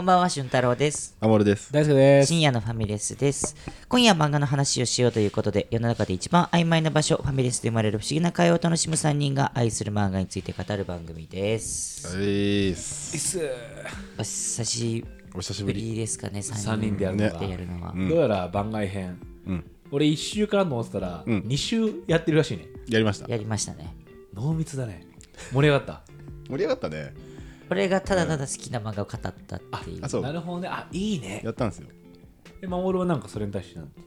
ばんは、俊太郎です。 あもるです。 大輔です。 深夜のファミレスです。今夜は漫画の話をしようということで、世の中で一番曖昧な場所、ファミレスで生まれる不思議な会話を楽しむ3人が愛する漫画について語る番組です。お久しぶりですかね、3人でやるのは、 どうやら番外編、俺1週からと思ってたら、2週やってるらしいね。 やりました。 やりましたね。 濃密だね。盛り上がった盛り上がったね。 俺がただただ好きな漫画を語ったっていう。 そうなるほどね。あ、いいね。 やったんですよ。 守はなんかそれに対してなん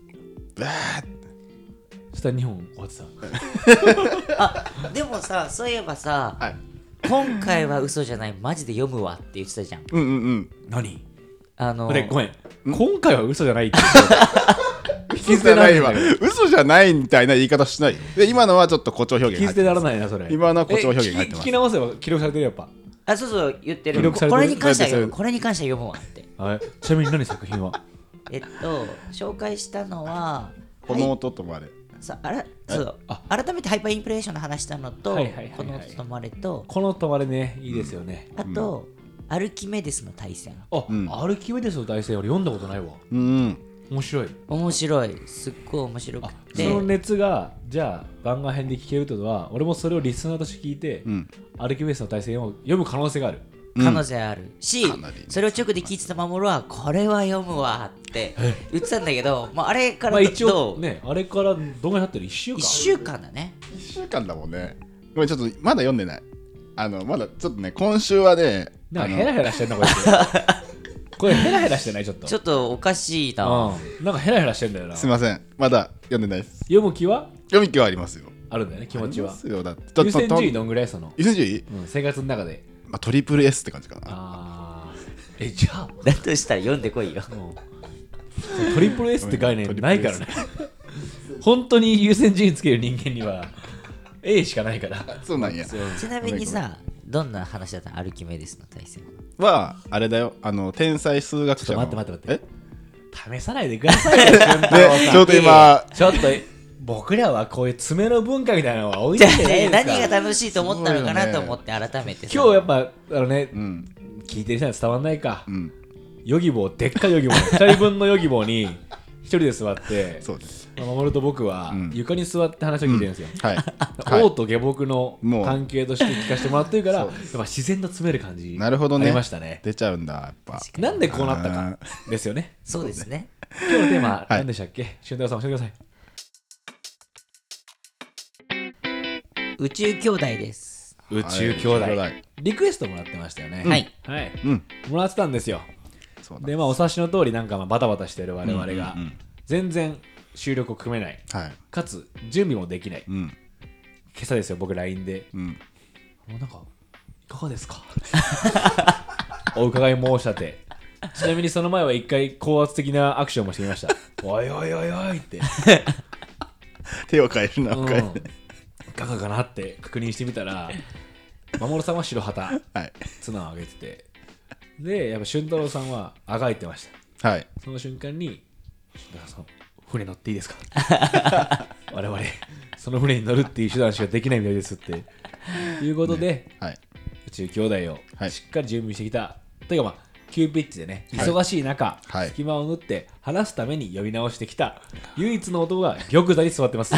そしたら2本終わってた。 あ、でもさ、そういえばさ、 はい、 今回は嘘じゃない、マジで読むわって言ってたじゃん。 何？ごめん。今回は嘘じゃないって嘘じゃないわ。嘘じゃないみたいな言い方しない。で今のはちょっと誇張表現聞いてならないな、それ。 今のは誇張表現が入ってます。 聞き直せば記録されてるやっぱ。 あ、そう言ってる。 これに関しては読むわって。 ちなみに何作品は紹介したのはこの音とまれ。 改めてハイパーインプレーションの話したのと、この音とまれと、 この音とまれね、いいですよね。 あと、アルキメデスの対戦。 アルキメデスの対戦俺読んだことないわ。面白い。 すっごい面白くて、 その熱がじゃあ番外編で聞けるってことは、俺もそれをリスナーとして聞いて、アルキメデスの対戦を読む可能性がある。 可能性あるし、それを直で聞いてた守はこれは読むわって言ってたんだけど、あれから一応ね、あれからどんぐらい経ってる？1 週間だね。 1週間だもんね。ごめん、ちょっとまだ読んでない。まだちょっとね、今週はね、 なんかヘラヘラしてんなこいつ。これヘラヘラしてない？ちょっとおかしいな。 なんかヘラヘラしてんだよな。 すいません、まだ読んでないです。 読む気はありますよ。 あるんだよね、気持ちは。 優先順位どんぐらい？優先順位、 生活の中でトリプル S って感じかな。 じゃあだとしたら読んでこいよ。 トリプル S って概念ないからね。本当に優先順位つける人間には A しかないから。 そうなんや。 ちなみにさ、どんな話だったの？アルキメデスの対戦はあれだよ、天才数学者の。 待って。試さないでくださいよ。 ちょっと今ちょっと僕らはこういう爪の文化みたいなのは置いてないですか。 何が楽しいと思ったのかなと思って改めて今日やっぱ聞いてる人には伝わんないか。ヨギボー、でっかいヨギボー、2人分のヨギボーに1人で座って、守と僕は床に座って話を聞いてるんですよ。王と下僕の関係として聞かせてもらってるから、やっぱ自然と詰める感じありましたね。 出ちゃうんだ、やっぱ。 なんでこうなったかですよね。 そうですね。 今日のテーマ何でしたっけ？俊太郎さん教えてください。 宇宙兄弟です。 宇宙兄弟、リクエストもらってましたよね。はい、もらってたんですよ。でお察しの通り、なんかバタバタしてる我々が全然収録を組めない、かつ準備もできない、今朝ですよ、僕 LINE で、なんかいかがですかお伺い申し立て。ちなみにその前は一回高圧的なアクションもしてみました。おいおいおいおいって手を変えるな、 ガガガなって確認してみたら、守さんは白旗、綱を上げてて、でやっぱ俊太郎さんはあがいてました。その瞬間に船乗っていいですか我々その船に乗るっていう手段しかできないみたいですっていうことで、宇宙兄弟をしっかり準備してきたというか、急ピッチでね、忙しい中、隙間を縫って話すために呼び直してきた唯一の男が玉座に座ってます。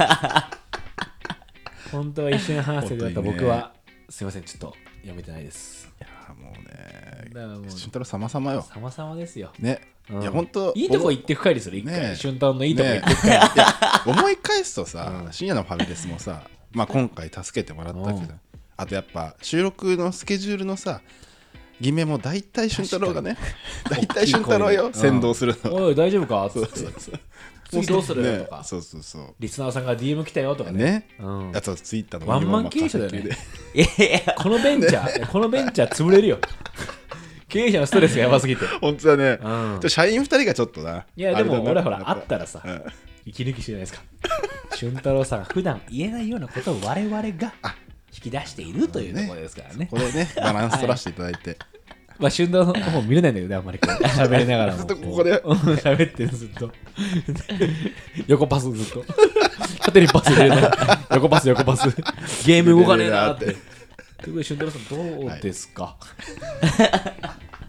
本当は一緒に話してくれた僕は、すいません、ちょっと読めてないです。 いやもうね、俊太郎様々よ。 様々ですよ。 ね。いや本当いいとこ行って深いですよ、一回。俊太郎のいいとこ行って深い。 思い返すとさ、深夜のファミレスもさ、今回助けてもらったけど、あとやっぱ収録のスケジュールのさ、決めも大体俊太郎がね、大体俊太郎よ、先導するの。 おい大丈夫かって。次どうするとか、リスナーさんが DM 来たよとかね。 あとツイッターのワンマン経営者だよね。このベンチャー潰れるよ。経営者のストレスがやばすぎて。 本当だね。社員2人がちょっとな。 いやでも俺ほら会ったらさ、息抜きしてないですか。俊太郎さんが普段言えないようなことを我々が引き出しているというところですからね。 これね、バランス取らせていただいて。 俊太郎の方見れないんだけどね、あんまり喋りながらも。 ずっとここで喋ってる、ずっと。横パスずっと。縦にパス入れない。横パス。ゲーム動かねえなって。ということで、俊太郎さんどうですか？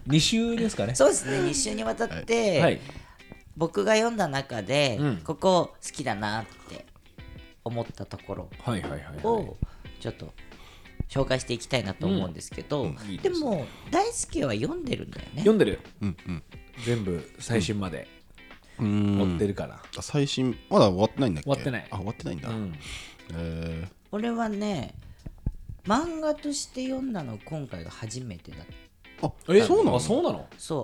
2週ですかね。 そうですね、2週にわたって、はい、僕が読んだ中で、ここ好きだなって思ったところをちょっと紹介していきたいなと思うんですけど、でも大輔は読んでるんだよね。 読んでるよ、全部最新まで追ってるから。 最新まだ終わってないんだっけ。 終わってない。 終わってないんだ。 俺はね、漫画として読んだの今回が初めてだった。 そうなの。 そう、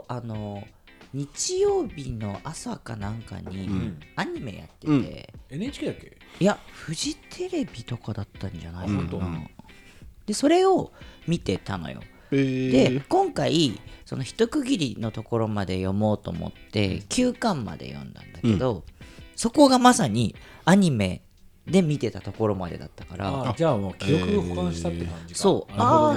日曜日の朝かなんかにアニメやってて、 NHK だっけ。 いやフジテレビとかだったんじゃないかな。でそれを見てたのよ。で今回その一区切りのところまで読もうと思って9巻まで読んだんだけど、そこがまさにアニメで見てたところまでだったから、 じゃあもう記憶を保管したって感じか。 そう、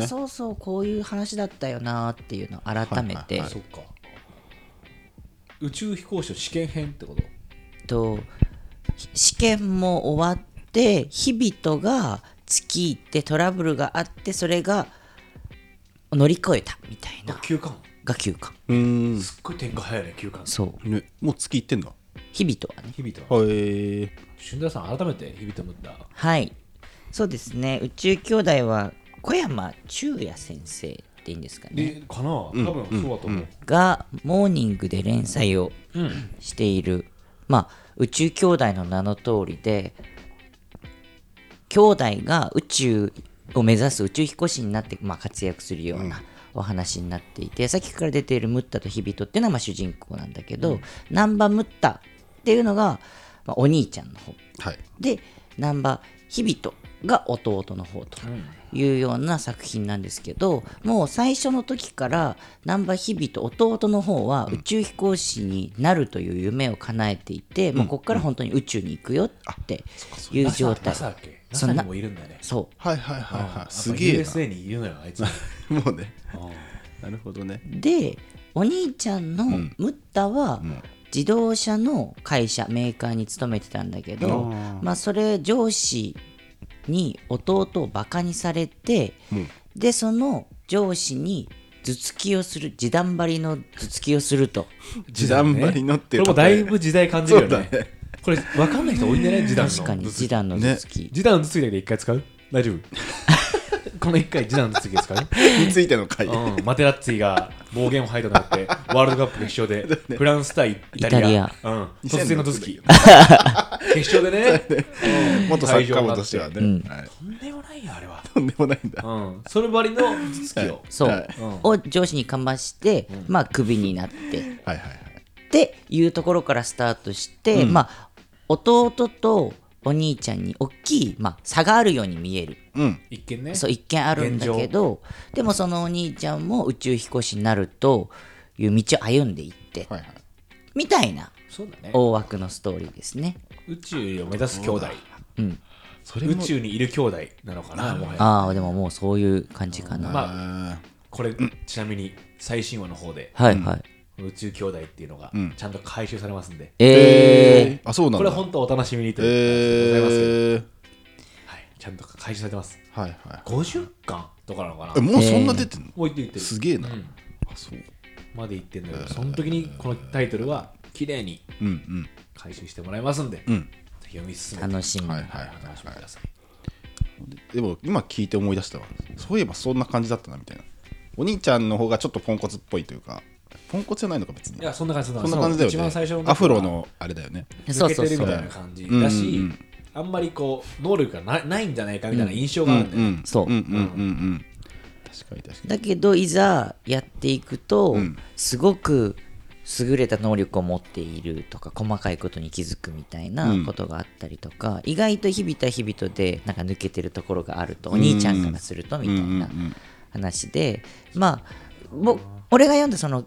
そうそう、こういう話だったよなっていうのを改めて、 そっか、宇宙飛行士の試験編ってこと試験も終わって日々が月行ってトラブルがあって、それが乗り越えたみたいな。 9巻が9巻。 すっごい展開早いね、9巻。 そうね、もう月行ってんだ。 日々とはね。 日々とは。俊太さん改めて日々とムッタ。 はい、そうですね。宇宙兄弟は小山忠也先生っていいんですかね。 かな、多分そうだと思う。 がモーニングで連載をしている、宇宙兄弟の名の通りで、兄弟が宇宙を目指す宇宙飛行士になって、活躍するようなお話になっていて、さっきから出ているムッタとヒビトっていうのは主人公なんだけど、南波ムッタっていうのが、お兄ちゃんの方、で南波ヒビトが弟の方というような作品なんですけど、もう最初の時から南波ヒビト弟の方は宇宙飛行士になるという夢を叶えていて、もうここから本当に宇宙に行くよっていう状態。 NASAにもいるんだね。 そう。 すげえな。 USA にいるのよ、あいつ。 もうね。なるほどね。 で、お兄ちゃんのムッタは自動車の会社、メーカーに勤めてたんだけど、それ上司に弟をバカにされて、でその上司に頭突きをする、示談張りの頭突きをすると。 示談張りのっていうこれもだいぶ時代感じるよね。これ分かんない人多いんじゃない？示談の。 確かに示談の頭突き。 示談の頭突きだけで1回使う？大丈夫？この1回示談の頭突きですかね。 についての回。 マテラッツィが暴言を吐いたとなってワールドカップ決勝でフランス対イタリア。突然の頭突き。決勝でね。 元サッカー部としてはね。とんでもないよあれは。 とんでもないんだ。 そればりの頭突きを。 そうを上司にかましてクビになって。っていうところからスタートして、弟とお兄ちゃんに大きい、差があるように見える、 一見ね。 そう一見あるんだけど、でもそのお兄ちゃんも宇宙飛行士になるという道を歩んでいって、みたいな大枠のストーリーですね。 宇宙を目指す兄弟、宇宙にいる兄弟なのかな。でももうそういう感じかな。 これちなみに最新話の方で、宇宙兄弟っていうのがちゃんと回収されますんで、 そうなんだ。 これ本当お楽しみにということでございますけど、ちゃんと回収されてます。50巻とかなのかな。 もうそんな出てんの？ もう言ってる。 すげえな。そうまで言ってんだけど、その時にこのタイトルは綺麗に回収してもらいますんで、ぜひ読み進めて楽しみにください。 でも今聞いて思い出したわ。そういえばそんな感じだったなみたいな。お兄ちゃんの方がちょっとポンコツっぽいというか、ポンコツじゃないのか別に。 いや、そんな感じだ。 そんな感じだよね。 一番最初のアフロのあれだよね。 抜けてるみたいな感じだし、あんまりこう能力がないんじゃないかみたいな印象があるんだよね。 そう。 確かに。 だけどいざやっていくと、すごく優れた能力を持っているとか、細かいことに気づくみたいなことがあったりとか、意外と日々と日々とでなんか抜けてるところがあると、お兄ちゃんからするとみたいな話で、俺が読んだその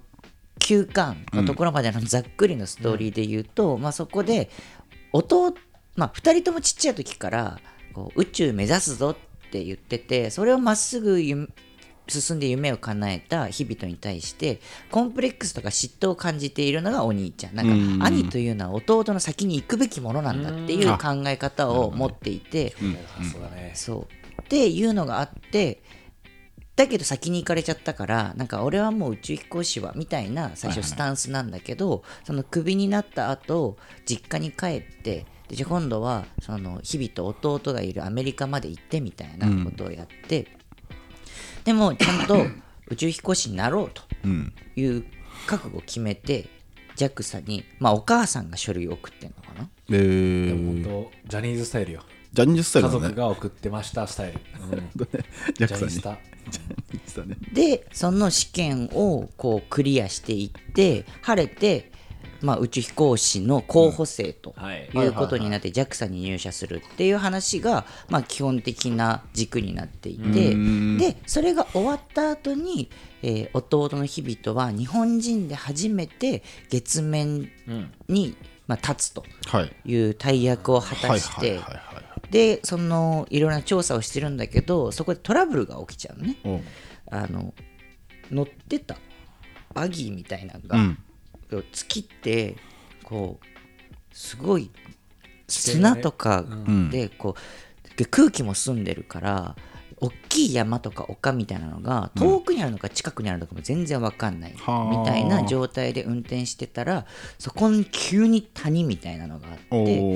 9巻のところまでのざっくりのストーリーで言うと、そこで2人ともちっちゃい時からこう宇宙目指すぞって言ってて、それをまっすぐ進んで夢を叶えた日々とに対してコンプレックスとか嫉妬を感じているのがお兄ちゃん。なんか兄というのは弟の先に行くべきものなんだっていう考え方を持っていて、そうっていうのがあって、 だけど先に行かれちゃったから、なんか俺はもう宇宙飛行士はみたいな最初スタンスなんだけど、そのクビになった後実家に帰って、でじゃあ今度はその日々と弟がいるアメリカまで行ってみたいなことをやって、でもちゃんと宇宙飛行士になろうという覚悟を決めて JAXA に、まあお母さんが書類を送ってんのかな。 でも本当ジャニーズスタイルよ。 ジャニーズスタイルだね。 家族が送ってましたスタイル。 ジャニースタ。 でその試験をこうクリアしていって晴れて、まあ、宇宙飛行士の候補生ということになって JAXA に入社するっていう話が、まあ、基本的な軸になっていて、でそれが終わった後に、弟の日々とは日本人で初めて月面に、まあ、立つという大役を果たして、でそのいろんな調査をしてるんだけど、そこでトラブルが起きちゃうのね。乗ってたバギーみたいなのが、突きってこうすごい砂とかでこう空気も澄んでるから、大きい山とか丘みたいなのが遠くにあるのか近くにあるのかも全然分かんないみたいな状態で運転してたら、そこに急に谷みたいなのがあって、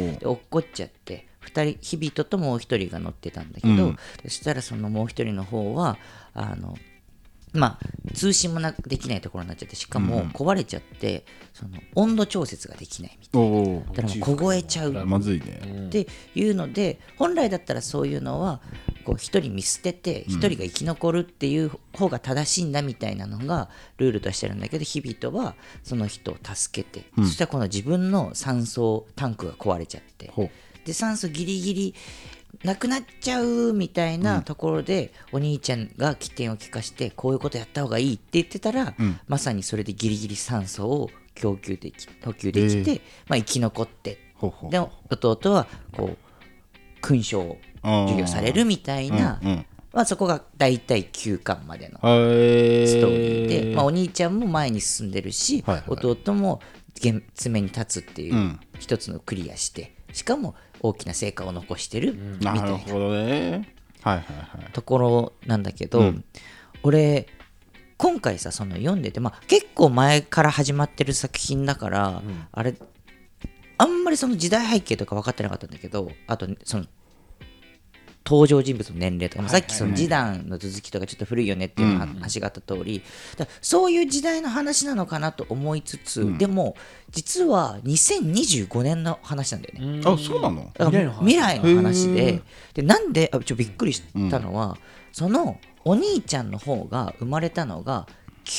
で落っこっちゃって、2人日々ともう1人が乗ってたんだけど、そしたらそのもう1人の方はまあ、通信もできないところになっちゃって、しかも壊れちゃって、その温度調節ができないみたいな、だからもう凍えちゃうまずいねっていうので、本来だったらそういうのはこう1人見捨てて1人が生き残るっていう方が正しいんだみたいなのがルールとしてあるんだけど、日々とはその人を助けて、そしたらこの自分の酸素タンクが壊れちゃって、で酸素ギリギリなくなっちゃうみたいなところで、お兄ちゃんが起点を利かしてこういうことやった方がいいって言ってたら、まさにそれでギリギリ酸素を補給できて、まあ、生き残って、で弟はこう勲章を授与されるみたいな、まあ、そこが大体9巻までのストーリーで、まあ、お兄ちゃんも前に進んでるし、弟も月面に立つっていう一つのクリアして、しかも大きな成果を残してるみたいなところなんだけど、俺今回さその読んでて、まあ、結構前から始まってる作品だから、あれあんまりその時代背景とか分かってなかったんだけど、あとその登場人物の年齢とか、さっきその示談の続きとかちょっと古いよねっていう話があった通り、だそういう時代の話なのかなと思いつつ、でも実は2025年の話なんだよね。 あ、そうなの？ 未来の話で、なんでびっくりしたのは、そのお兄ちゃんの方が生まれたのが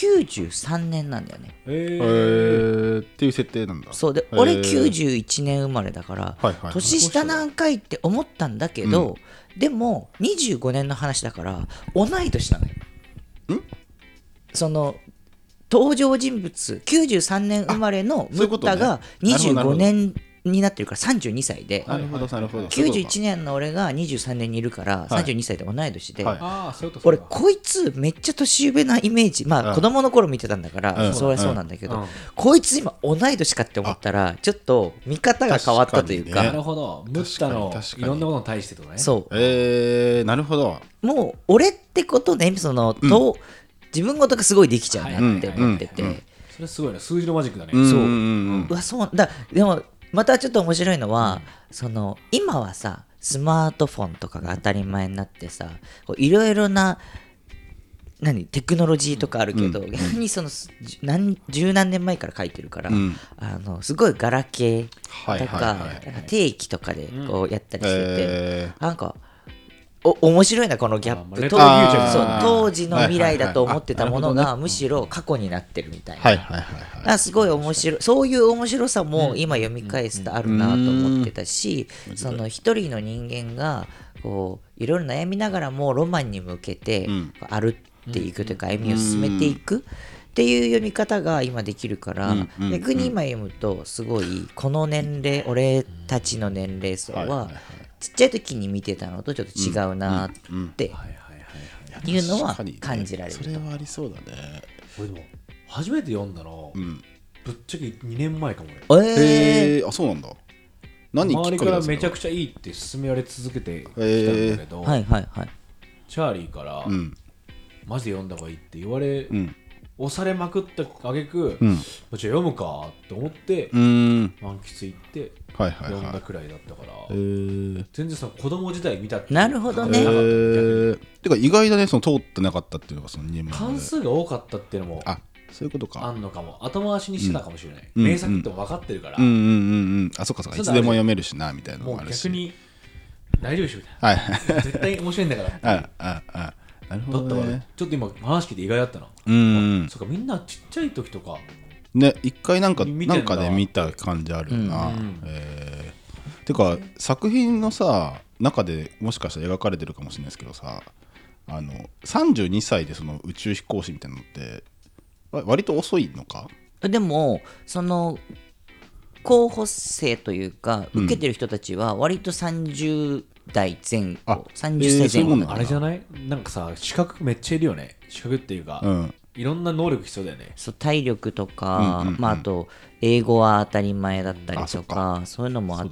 93年なんだよね。 っていう設定なんだ。 そうで、俺91年生まれだから、年下何回って思ったんだけど、でも25年の話だから同い年なのよ。その登場人物93年生まれのムッタが25年になってるから32歳で、91年の俺が23年にいるから32歳で同い年で、俺こいつめっちゃ年上なイメージ、まあ子供の頃見てたんだからそりゃそうなんだけど、こいつ今同い年かって思ったらちょっと見方が変わったというか、 なるほど、ムッタのいろんなものに対してとかね。 そう、 なるほど。 もう俺ってことね、その自分ごとがすごいできちゃうなって思ってて、 それすごいね、数字のマジックだね。 そうだ。でもまたちょっと面白いのは、その今はさスマートフォンとかが当たり前になってさ、いろいろなテクノロジーとかあるけど、逆にその十何年前から書いてるから、すごいガラケーとか定期とかでこうやったりしてて、なんか面白いなこのギャップ。当時の未来だと思ってたものがむしろ過去になってるみたいな、すごい面白い。そういう面白さも今読み返すとあるなと思ってたし、その一人の人間がこういろいろ悩みながらもロマンに向けて歩っていくというか、歩みを進めていくっていう読み方が今できるから、逆に今読むとすごいこの年齢、俺たちの年齢層はちっちゃい時に見てたのとちょっと違うなっていうのは感じられる。 それはありそうだね。 俺でも初めて読んだの、ぶっちゃけ2年前かもね。あ、そうなんだ。 周りからめちゃくちゃいいって勧められ続けてきたんだけど、チャーリーからマジで読んだ方がいいって言われ、押されまくった挙句、じゃあ読むかって思って満喫行って読んだくらいだったから、全然さ子供時代見たってなるほどね。 てか意外だね、その通ってなかったっていうのがその2年前関数が多かったっていうのもそういうことかあんのかも。後回しにしてたかもしれない、名作っても分かってるから、 あ、そっかそっか、いつでも読めるしなみたいなのもあるし、 もう逆に大丈夫でしょみたいな、絶対面白いんだからなるほどね。 だったちょっと今話聞いて意外だったな。そっか、みんなちっちゃい時とかね、一回なんかで見た感じあるよな。てか作品のさ中でもしかしたら描かれてるかもしれないですけどさ、32歳でその宇宙飛行士みたいなのって割と遅いのか。 でもその候補生というか受けてる人たちは割と30代前後、30歳前後、 あれじゃない？なんかさ、資格めっちゃいるよね。資格っていうか、いろんな能力必要だよね。 そう、体力とか、あと英語は当たり前だったりとか、そういうのもあって、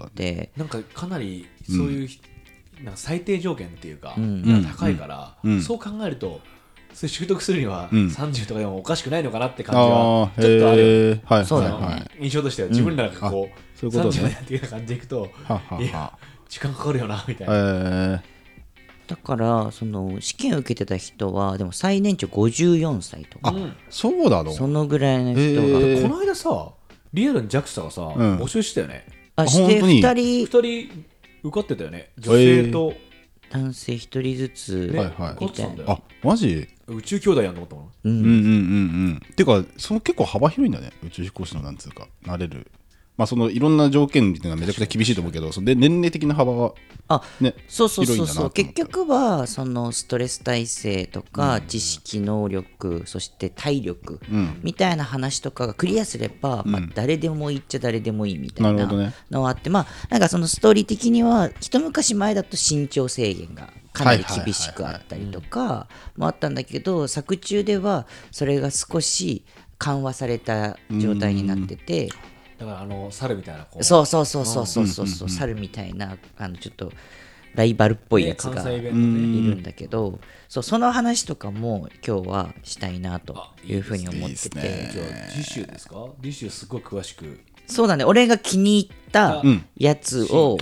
なんかかなりそういう、なんか最低条件っていうか、高いから、そう考えるとそれ習得するには30とかでもおかしくないのかなって感じはちょっとあるよ。そうだね。印象としては自分らがこう30代っていう感じでいくと、いや時間かかるよなみたいな。 だからその試験を受けてた人はでも最年長54歳とか、 そうだろう、 そのぐらいの人が、 この間さリアルに JAXA がさ、募集したよね。 して2人受かってたよね。女性と男性1人ずつ受かってたんだよ。 マジ宇宙兄弟やんと思ったもん。ていうかその結構幅広いんだね、宇宙飛行士のなんつうかなれる。そのいろんな条件っていうのはめちゃくちゃ厳しいと思うけど、それで年齢的な幅はそう結局はそのストレス耐性とか知識能力、そして体力みたいな話とかがクリアすれば、誰でもいいっちゃ誰でもいいみたいなのがあって、なんかそのストーリー的には一昔前だと身長制限がかなり厳しくあったりとかもあったんだけど、作中ではそれが少し緩和された状態になってて、 だから猿みたいなそう猿みたいなちょっとライバルっぽいやつがいるんだけど、その話とかも今日はしたいなというふうに思ってて。 次週ですか？次週すごい詳しく。 そうだね、俺が気に入ったやつを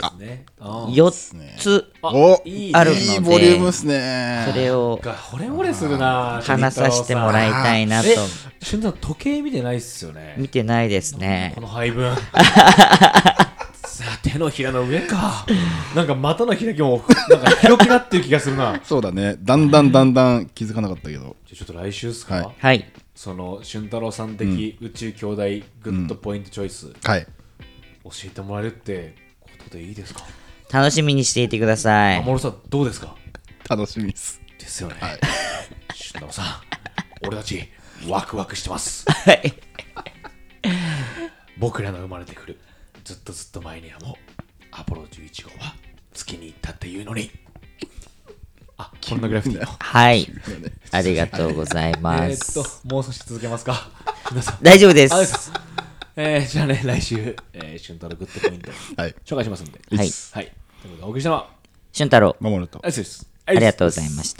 4つあるので、いいボリュームですね。 それを惚れ惚れするな、 話させてもらいたいなと。 しゅんた時計見てないっすよね。 見てないですね、 この配分。手のひらの上か。なんか股の開きもなんか広くなってる気がするな。 そうだね、だんだん気づかなかったけど。 じゃあちょっと来週っすか。 はい。 その俊太郎さん的宇宙兄弟グッドポイントチョイス、教えてもらえるってことでいいですか？ 楽しみにしていてください。 守さんどうですか？ 楽しみですよね。俊太郎さん、俺たちワクワクしてます。僕らの生まれてくるずっと前にはもうアポロ11号は月に行ったっていうのに、こんなグラフィティ。 はい、ありがとうございます。 もう少し続けますか？ 大丈夫です。 じゃあね、来週、俊太郎グッドポイント紹介しますんで。 はい。 ということでお送りしたのは俊太郎、 守ると。 ありがとうございました。